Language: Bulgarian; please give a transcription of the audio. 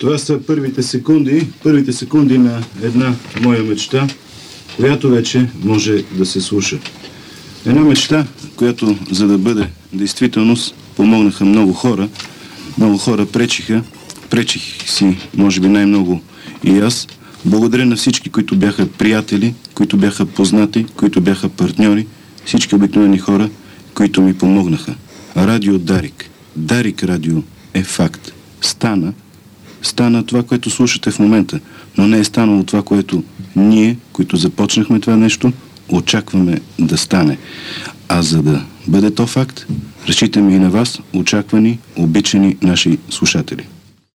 Това са първите секунди на една моя мечта, която вече може да се слуша. Една мечта, която, за да бъде действителност, помогнаха много хора. Много хора пречих си, може би най-много и аз. Благодаря на всички, които бяха приятели, които бяха познати, които бяха партньори, всички обикновени хора, които ми помогнаха. Радио Дарик. Дарик радио е факт. Стана това, което слушате в момента, но не е станало това, което ние, които започнахме това нещо, очакваме да стане. А за да бъде то факт, разчитаме и на вас, очаквани, обичани наши слушатели.